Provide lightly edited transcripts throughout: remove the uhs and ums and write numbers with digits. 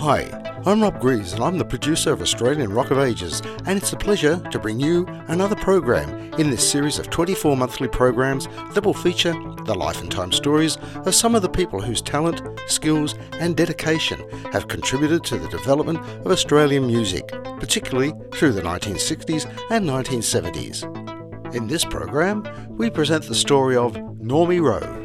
Hi, I'm Rob Greaves and I'm the producer of Australian Rock of Ages, and it's a pleasure to bring you another program in this series of 24 monthly programs that will feature the life and time stories of some of the people whose talent, skills and dedication have contributed to the development of Australian music, particularly through the 1960s and 1970s. In this program, we present the story of Normie Rowe.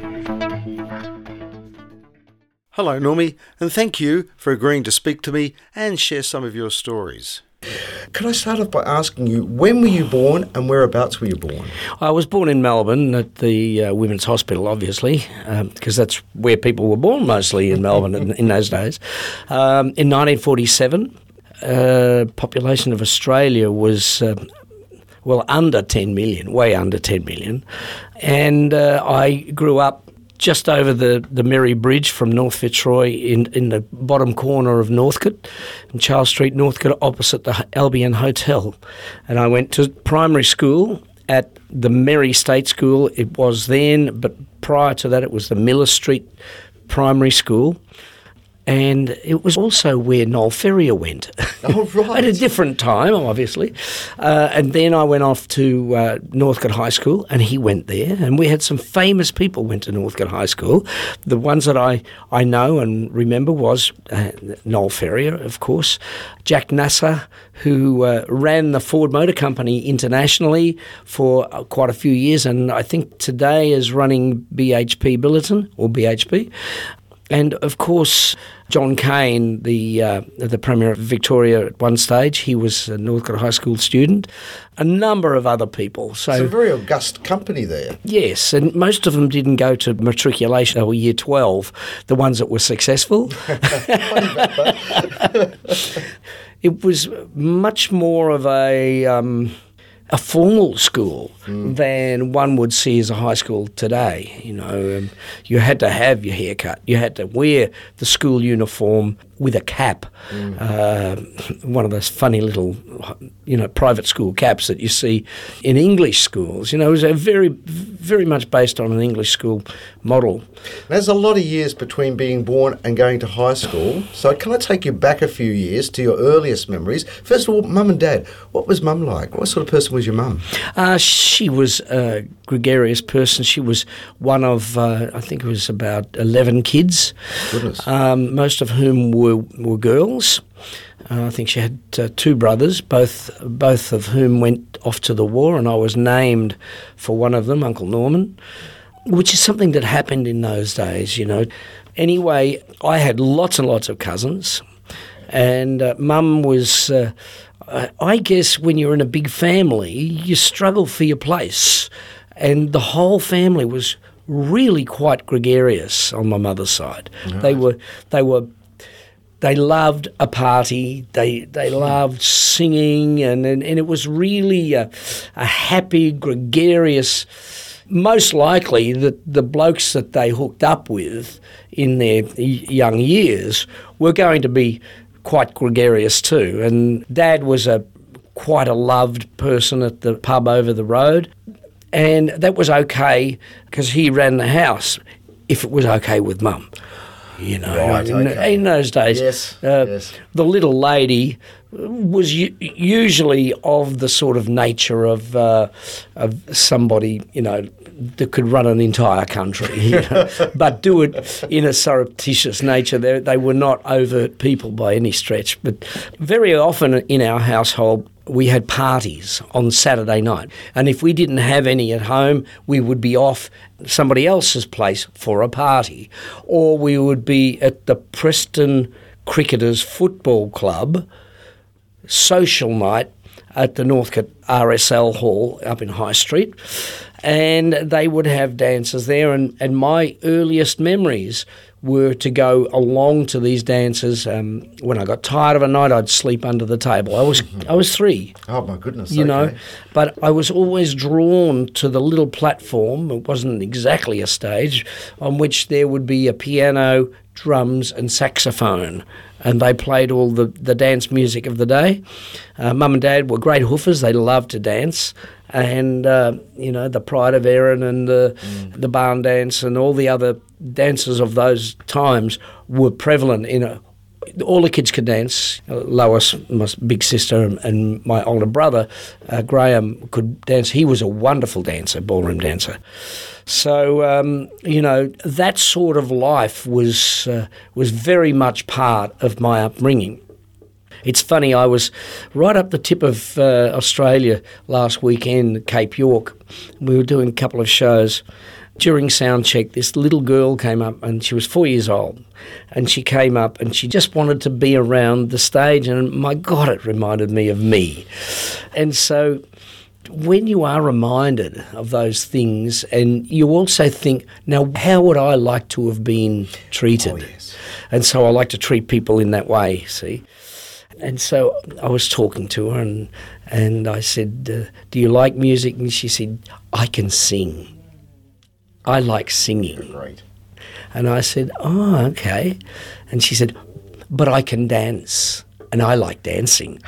Hello Normie, and thank you for agreeing to speak to me and share some of your stories. Could I start off by asking you, when were you born and whereabouts were you born? I was born in Melbourne at the Women's Hospital, obviously, because that's where people were born mostly in Melbourne in those days. In 1947, population of Australia was under 10 million, way under 10 million, and I grew up just over the Merry Bridge from North Fitzroy in the bottom corner of Northcote, in Charles Street, Northcote, opposite the Albion Hotel. And I went to primary school at the Merry State School. It was then, but prior to that it was the Miller Street Primary School. And it was also where Noel Ferrier went. Oh, right. At a different time, obviously. And then I went off to Northcote High School, and he went there. And we had some famous people went to Northcote High School. The ones that I know and remember was Noel Ferrier, of course, Jack Nasser, who ran the Ford Motor Company internationally for quite a few years, and I think today is running BHP Billiton, or BHP. And, of course, John Cain, the Premier of Victoria at one stage, he was a Northcote High School student. A number of other people. So it's a very august company there. Yes, and most of them didn't go to matriculation or year 12, the ones that were successful. It was much more of a formal school than one would see as a high school today. You know, you had to have your haircut. You had to wear the school uniform with a cap, one of those funny little, private school caps that you see in English schools. You know, it was a very, very much based on an English school model. There's a lot of years between being born and going to high school. So can I take you back a few years to your earliest memories? First of all, Mum and Dad. What was Mum like? What sort of person was your mum? She was a gregarious person. She was one of, I think it was about 11 kids. Goodness. Most of whom were girls. I think she had two brothers, both of whom went off to the war, and I was named for one of them, Uncle Norman, which is something that happened in those days, you know. Anyway, I had lots and lots of cousins, and Mum was... I guess when you're in a big family, you struggle for your place. And the whole family was really quite gregarious on my mother's side. Right. They loved a party. They loved singing, and it was really a happy, gregarious. Most likely the blokes that they hooked up with in their young years were going to be quite gregarious too, and Dad was quite a loved person at the pub over the road, and that was okay because he ran the house if it was okay with Mum. You know, right, okay. In those days, yes. The little lady was usually of the sort of nature of somebody, you know, that could run an entire country, you know, but do it in a surreptitious nature. They were not overt people by any stretch, but very often in our household we had parties on Saturday night, and if we didn't have any at home, we would be off somebody else's place for a party, or we would be at the Preston Cricketers Football Club social night at the Northcote RSL Hall up in High Street, and they would have dances there, and my earliest memories were to go along to these dances. When I got tired of a night, I'd sleep under the table. I was 3. Oh my goodness! You know, but I was always drawn to the little platform. It wasn't exactly a stage on which there would be a piano, drums, and saxophone, and they played all the dance music of the day. Mum and Dad were great hoofers. They loved to dance. And, the Pride of Erin and the barn dance and all the other dances of those times were prevalent in All the kids could dance. Lois, my big sister, and my older brother, Graham, could dance. He was a wonderful dancer, ballroom dancer. So, that sort of life was very much part of my upbringing. It's funny, I was right up the tip of Australia last weekend, Cape York. We were doing a couple of shows. During sound check, this little girl came up, and she was 4 years old, and she came up and she just wanted to be around the stage, and my God, it reminded me of me. And so when you are reminded of those things, and you also think, now how would I like to have been treated? Oh, yes. And so I like to treat people in that way, see. And so I was talking to her, and I said, do you like music? And she said, I can sing. I like singing. Great. And I said, oh, okay. And she said, but I can dance, and I like dancing.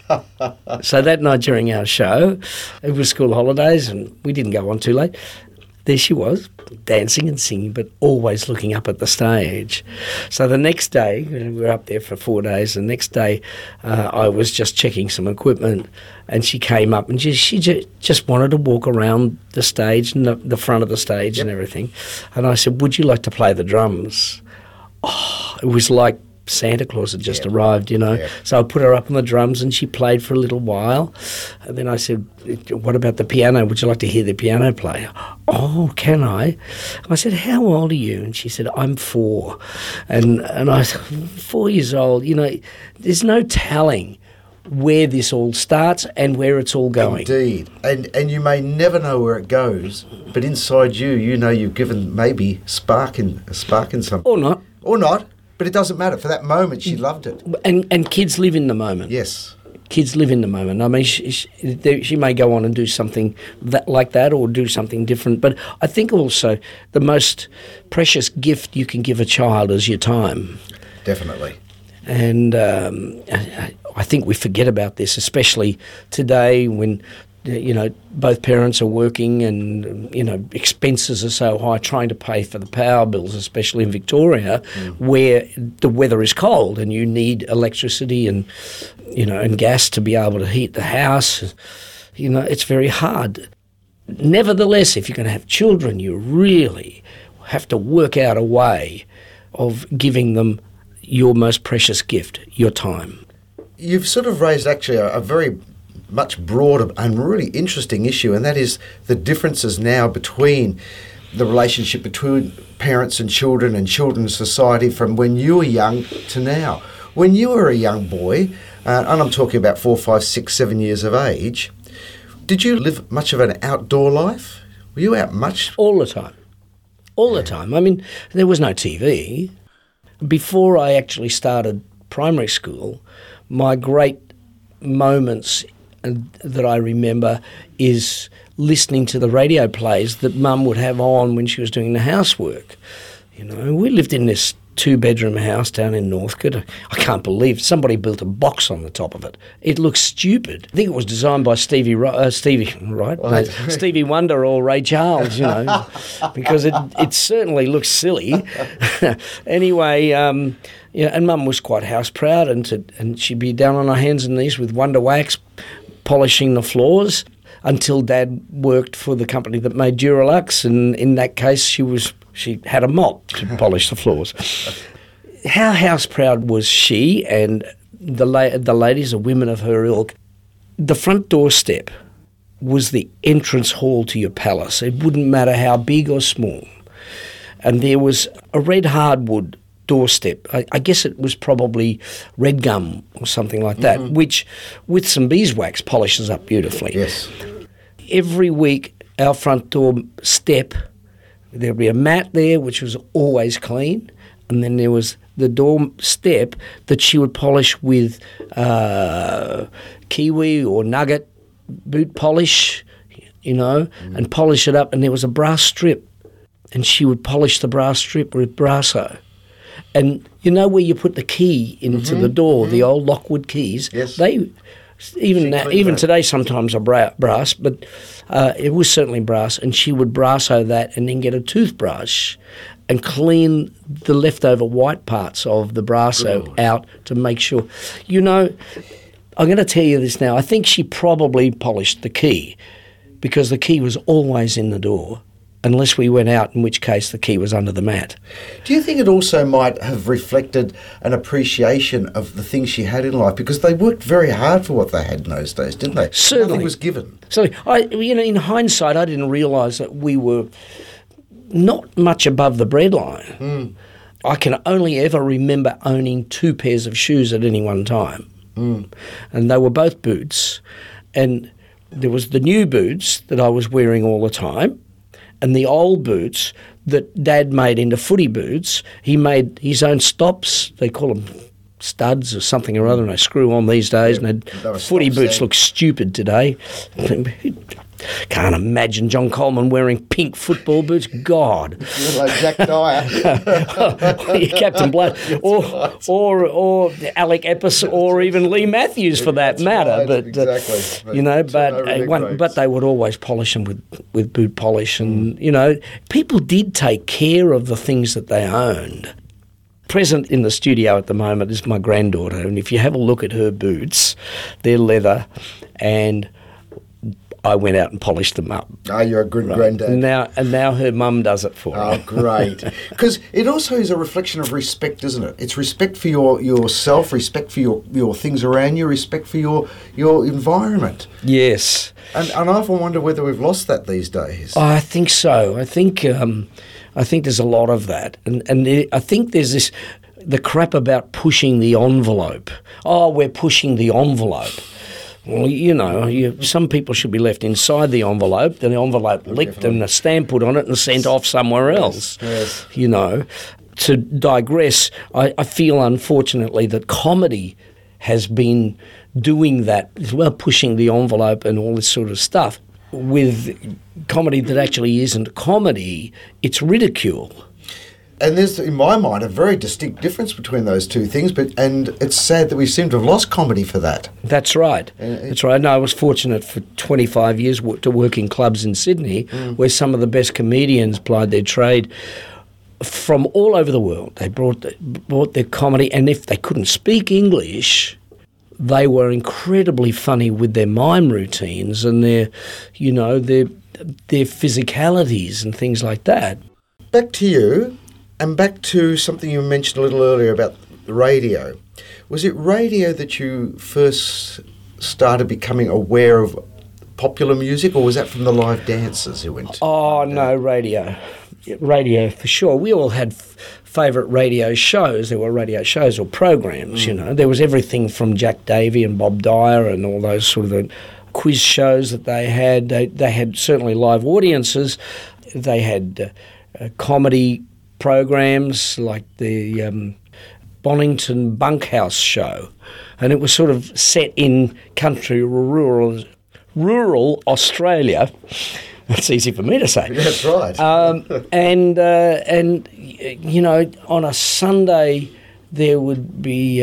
So that night during our show, it was school holidays, and we didn't go on too late. There she was, dancing and singing, but always looking up at the stage. So the next day, we were up there for 4 days. The next day, I was just checking some equipment, and she came up, and she just wanted to walk around the stage and the front of the stage and everything. And I said, would you like to play the drums? Oh, it was like Santa Claus had just arrived, Yeah. So I put her up on the drums, and she played for a little while. And then I said, what about the piano? Would you like to hear the piano play? Oh, can I? I said, how old are you? And she said, I'm 4. And I said, 4 years old, there's no telling where this all starts and where it's all going. Indeed. And you may never know where it goes, but inside you've given maybe a spark in something. Or not. Or not. But it doesn't matter. For that moment, she loved it. And kids live in the moment. Yes. Kids live in the moment. I mean, she may go on and do something like that or do something different. But I think also the most precious gift you can give a child is your time. Definitely. And I think we forget about this, especially today when both parents are working and, expenses are so high, trying to pay for the power bills, especially in Victoria, where the weather is cold and you need electricity and gas to be able to heat the house. It's very hard. Nevertheless, if you're going to have children, you really have to work out a way of giving them your most precious gift, your time. You've sort of raised actually a very much broader and really interesting issue, and that is the differences now between the relationship between parents and children's society from when you were young to now. When you were a young boy, and I'm talking about 4, 5, 6, 7 years of age, did you live much of an outdoor life? Were you out much? All the time. All the time. I mean, there was no TV. Before I actually started primary school, my great moments that I remember is listening to the radio plays that Mum would have on when she was doing the housework. We lived in this 2-bedroom house down in Northcote. I can't believe somebody built a box on the top of it. It looks stupid. I think it was designed by Stevie Wonder or Ray Charles, because it certainly looks silly. Anyway, and Mum was quite house proud, and she'd be down on her hands and knees with Wonder Wax, polishing the floors until Dad worked for the company that made Duralux, and in that case she had a mop to polish the floors. How house proud was she and the ladies, the women of her ilk. The front doorstep was the entrance hall to your palace. It wouldn't matter how big or small. And there was a red hardwood doorstep. I guess it was probably red gum or something like that, which with some beeswax polishes up beautifully. Yes. Every week, our front door step, there'd be a mat there, which was always clean, and then there was the door step that she would polish with kiwi or nugget boot polish, and polish it up, and there was a brass strip, and she would polish the brass strip with Brasso. And where you put the key into the door, the old Lockwood keys, yes. Even today, sometimes I brass, but it was certainly brass. And she would brasso that and then get a toothbrush and clean the leftover white parts of the brasso out to make sure. You know, I'm going to tell you this now. I think she probably polished the key because the key was always in the door. Unless we went out, in which case the key was under the mat. Do you think it also might have reflected an appreciation of the things she had in life? Because they worked very hard for what they had in those days, didn't they? Certainly. Nothing was given. So, in hindsight, I didn't realise that we were not much above the breadline. I can only ever remember owning 2 pairs of shoes at any one time. And they were both boots. And there was the new boots that I was wearing all the time, and the old boots that Dad made into footy boots. He made his own stops. They call them studs or something or other, and they screw on these days. And footy boots look stupid today. Can't imagine John Coleman wearing pink football boots. God. Like Jack Dyer. Captain Blood. Or Alec Epps or even Lee Matthews for that matter. Right, but exactly. But they would always polish them with boot polish. And, people did take care of the things that they owned. Present in the studio at the moment is my granddaughter, and if you have a look at her boots, they're leather, and I went out and polished them up. Oh, you're a good granddad. And now her mum does it for her. Oh, great. Because it also is a reflection of respect, isn't it? It's respect for yourself, respect for your things around you, respect for your environment. Yes. And I often wonder whether we've lost that these days. I think so. I think there's a lot of that. And I think there's the crap about pushing the envelope. Oh, we're pushing the envelope. Well, some people should be left inside the envelope licked and a stamp put on it and sent off somewhere else. Yes. To digress, I feel unfortunately that comedy has been doing that as well, pushing the envelope and all this sort of stuff. With comedy that actually isn't comedy, it's ridicule. And there's, in my mind, a very distinct difference between those two things, and it's sad that we seem to have lost comedy for that. That's right. That's right. No, I was fortunate for 25 years to work in clubs in Sydney where some of the best comedians plied their trade from all over the world. They brought their comedy, and if they couldn't speak English, they were incredibly funny with their mime routines and their physicalities and things like that. Back to you. And back to something you mentioned a little earlier about the radio. Was it radio that you first started becoming aware of popular music, or was that from the live dancers who went? Oh, no, radio. Radio for sure. We all had favourite radio shows. There were radio shows or programs, There was everything from Jack Davey and Bob Dyer and all those sort of quiz shows that they had. They had certainly live audiences. They had comedy programs like the Bonington Bunkhouse show, and it was sort of set in country rural Australia. That's easy for me to say. That's right. And on a Sunday there would be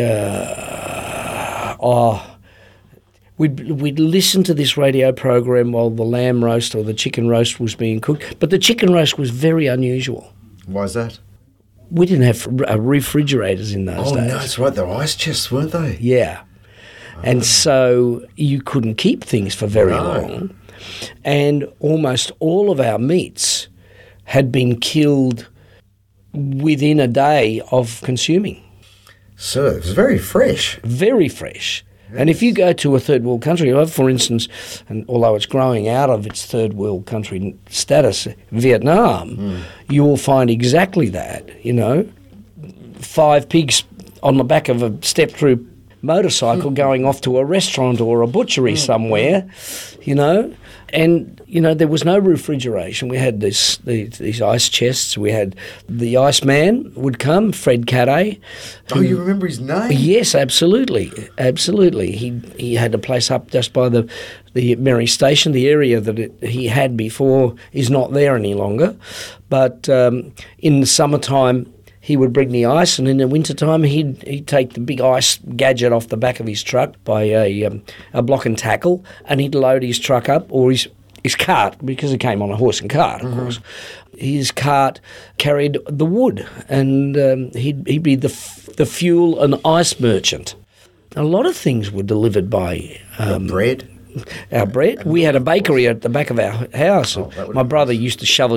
we'd listen to this radio program while the lamb roast or the chicken roast was being cooked, but the chicken roast was very unusual. Why is that? We didn't have refrigerators in those days. Oh, no, that's right. They were ice chests, weren't they? Yeah. And so you couldn't keep things for very long. And almost all of our meats had been killed within a day of consuming. So it was very fresh. Very fresh. And if you go to a third world country, for instance, and although it's growing out of its third world country status, Vietnam, you will find exactly that, 5 pigs on the back of a step-through motorcycle going off to a restaurant or a butchery somewhere, And, there was no refrigeration. We had these ice chests. We had the Iceman would come, Fred Cadet. Oh, you remember his name? Yes, absolutely. Absolutely. He had a place up just by the Merry Station. The area that he had before is not there any longer. But in the summertime, he would bring the ice, and in the wintertime he'd take the big ice gadget off the back of his truck by a block and tackle, and he'd load his truck up, or his cart, because he came on a horse and cart, of course. His cart carried the wood, and he'd be the fuel and ice merchant. A lot of things were delivered by... bread? Our bread. We had a bakery at the back of our house. My brother used to shovel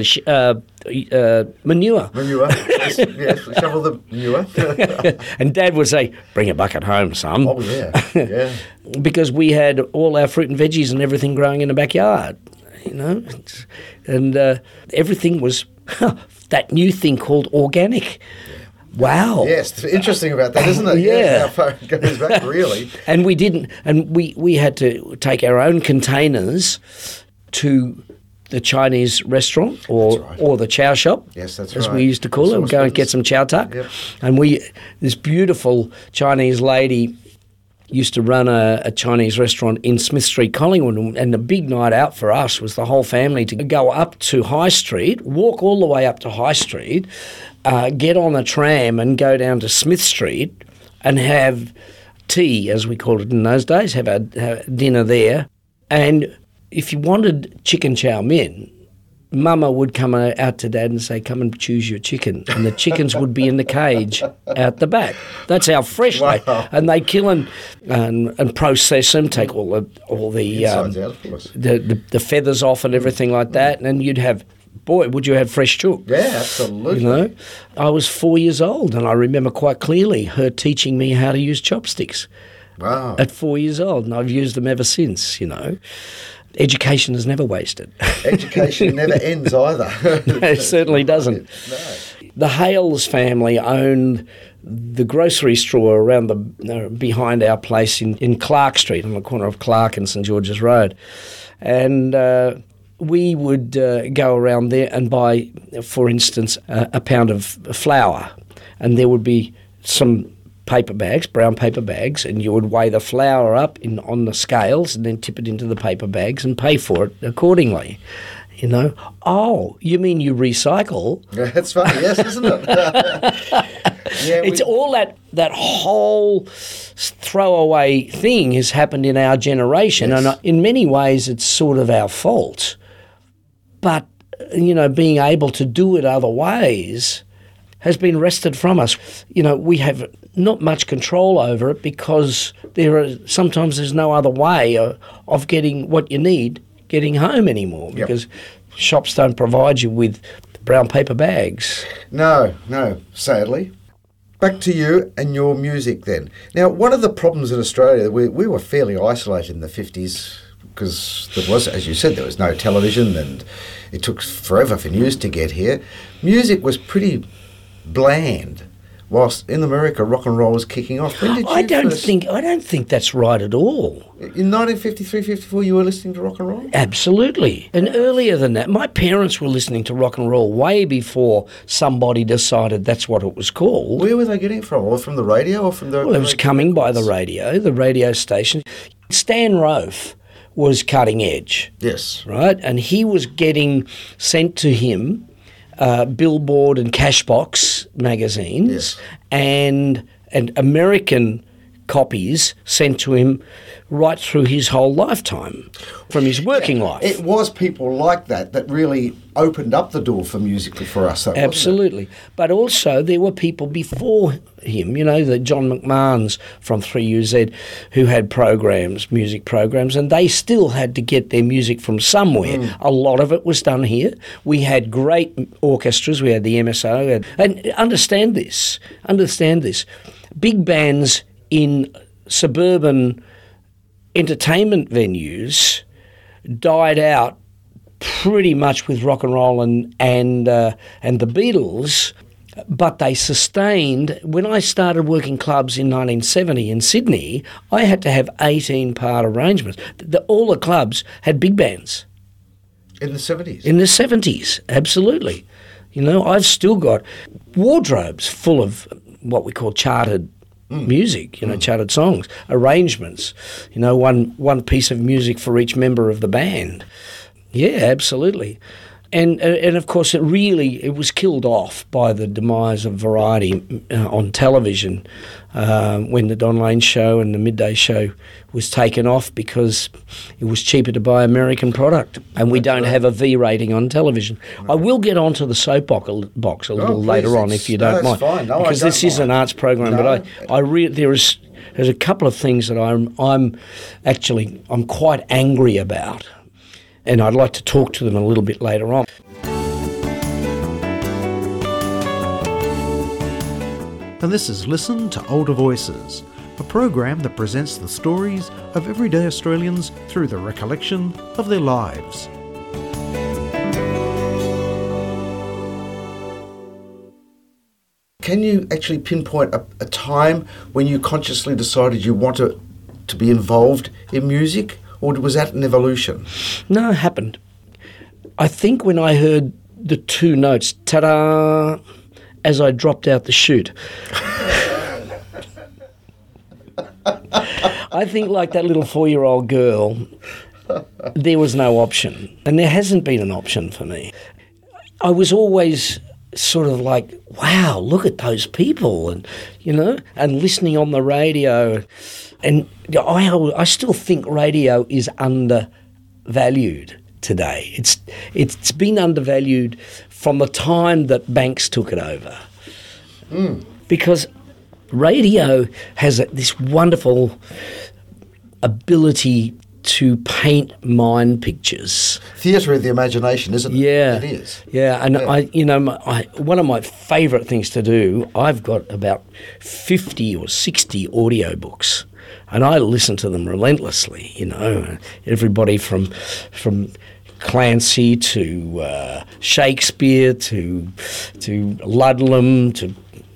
manure. Manure, yes, shovel the manure. And Dad would say, "Bring a bucket home, son." Oh, yeah. Because we had all our fruit and veggies and everything growing in the backyard, and everything was that new thing called organic. Wow. Yes, interesting about that, isn't it? Yeah. How far it goes back, really. And we had to take our own containers to the Chinese restaurant or the chow shop. Yes, that's as right. we used to call it. We'd go and get some chow tuck. Yep. And this beautiful Chinese lady used to run a Chinese restaurant in Smith Street, Collingwood, and the big night out for us was the whole family to go up to High Street, walk all the way up to High Street, get on a tram and go down to Smith Street and have tea, as we called it in those days, have dinner there. And if you wanted chicken chow mein, Mama would come out to Dad and say, "Come and choose your chicken." And the chickens would be in the cage out the back. That's how fresh they... And they kill and process them, take all the Insides out, of course. the feathers off and everything like that. And then you'd have... Boy, would you have fresh chook. Yeah, absolutely. I was 4 years old, and I remember quite clearly her teaching me how to use chopsticks. Wow. At 4 years old, and I've used them ever since, Education is never wasted. Education never ends either. It certainly doesn't. No. The Hales family owned the grocery store around behind our place in Clark Street, on the corner of Clark and St George's Road. And we would go around there and buy, for instance, a pound of flour, and there would be some paper bags, brown paper bags, and you would weigh the flour up on the scales and then tip it into the paper bags and pay for it accordingly. Oh, you mean you recycle? Yeah, that's funny, yes, isn't it? It's all that whole throwaway thing has happened in our generation, yes. And in many ways it's sort of our fault. But, being able to do it other ways has been wrested from us. We have not much control over it because sometimes there's no other way of getting what you need, getting home anymore, because shops don't provide you with brown paper bags. No, sadly. Back to you and your music then. Now, one of the problems in Australia, we were fairly isolated in the 50s because there was, as you said, there was no television and it took forever for news to get here. Music was pretty bland, whilst in America rock and roll was kicking off. When did you I don't think that's right at all. In 1953, 54, you were listening to rock and roll? Absolutely. And earlier than that, my parents were listening to rock and roll way before somebody decided that's what it was called. Where were they getting it from? Or from the radio or from the... Well, it was coming by the radio station. Stan Rofe was cutting edge. Yes. Right? And he was getting sent to him Billboard and Cashbox magazines, yes. and American copies sent to him right through his whole lifetime, from his working life. It was people like that really opened up the door for music for us. Absolutely. But also there were people before him, the John McMahons from 3UZ who had music programs, and they still had to get their music from somewhere. A lot of it was done here. We had great orchestras. We had the MSO. And understand this. Big bands in suburban entertainment venues died out pretty much with rock and roll and the Beatles, but they sustained. When I started working clubs in 1970 in Sydney, I had to have 18-part arrangements. All the clubs had big bands. In the 70s? In the 70s, absolutely. I've still got wardrobes full of what we call charted music, charted songs, arrangements, one piece of music for each member of the band. Yeah, absolutely. And of course, it was killed off by the demise of variety on television when the Don Lane show and the midday show was taken off because it was cheaper to buy American product, and we don't have a V rating on television. I will get onto the soapbox a little later on if you don't mind, fine. No, because this is an arts program. No. But there's a couple of things that I'm quite angry about, and I'd like to talk to them a little bit later on. And this is Listen to Older Voices, a program that presents the stories of everyday Australians through the recollection of their lives. Can you actually pinpoint a time when you consciously decided you wanted to be involved in music, or was that an evolution? No, it happened. I think when I heard the two notes, ta-da, as I dropped out the chute. I think like that little 4-year-old girl, there was no option. And there hasn't been an option for me. I was always sort of like, wow, look at those people, and and listening on the radio. And I still think radio is undervalued today. It's been undervalued from the time that banks took it over. Because radio has this wonderful ability to paint mind pictures. Theatre of the imagination, isn't it? Yeah. It is. Yeah, and one of my favourite things to do, I've got about 50 or 60 audiobooks, and I listen to them relentlessly, everybody from Clancy to Shakespeare to Ludlam to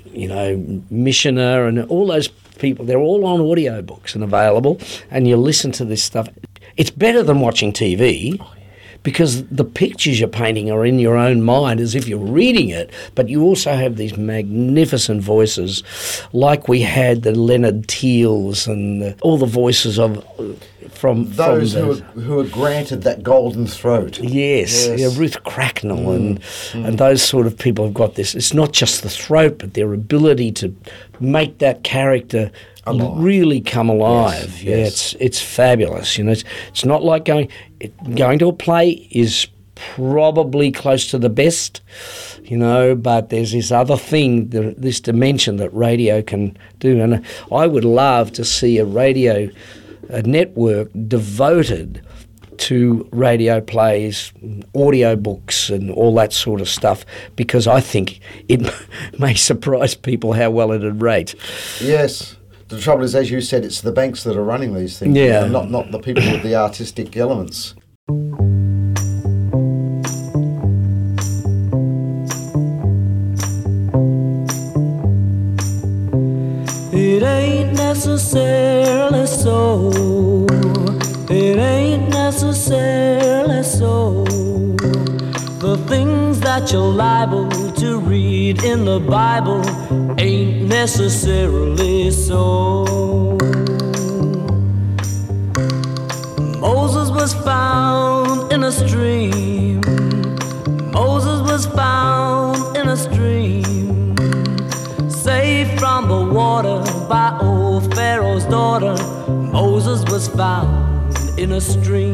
Missioner, and all those people, they're all on audiobooks and available, and you listen to this stuff. It's better than watching TV because the pictures you're painting are in your own mind as if you're reading it, but you also have these magnificent voices like we had the Leonard Teals and all the voices from those who are granted that golden throat. Yes. Yeah, Ruth Cracknell and those sort of people have got this. It's not just the throat, but their ability to make that character really come alive. Yes. It's fabulous. It's not like going to a play is probably close to the best, but there's this other thing, this dimension that radio can do, and I would love to see a network devoted to radio plays, audio books and all that sort of stuff, because I think it may surprise people how well it'd rate. Yes. The trouble is, as you said, it's the banks that are running these things, not the people with the artistic elements. It ain't necessarily so. It ain't necessarily so. The things that you're liable to read in the Bible ain't necessarily so. Moses was found in a stream. Moses was found in a stream, saved from the water by old Pharaoh's daughter. Moses was found in a stream.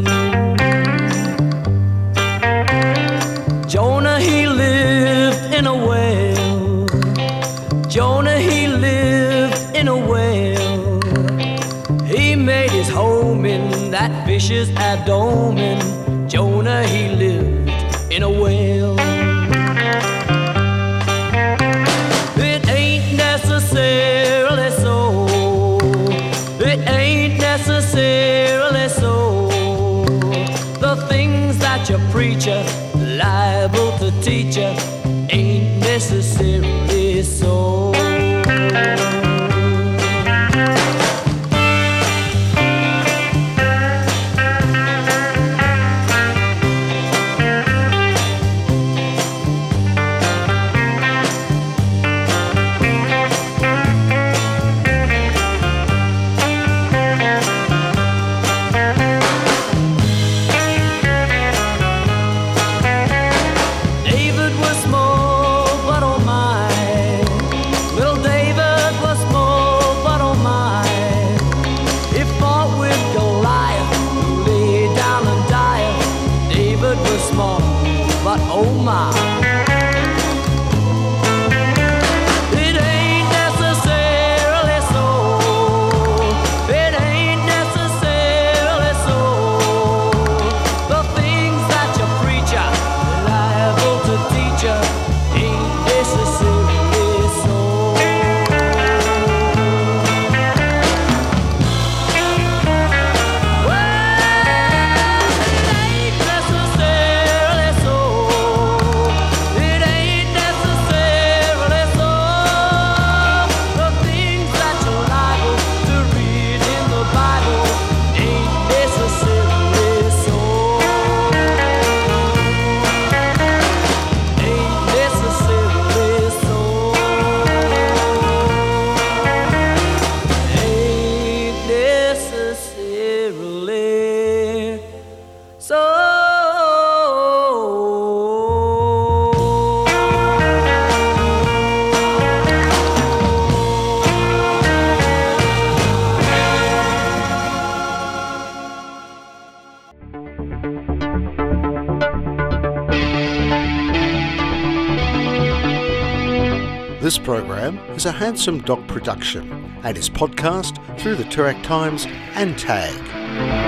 Jonah, he lived in a well. Jonah, he lived in a well. He made his home in that fish's abdomen. Jonah, he lived in a well. It ain't necessarily so. It ain't necessarily so. The things that your preacher liable to teach you ain't necessarily so. This program is a Handsome Dog production and is podcast through the Toorak Times and TAG.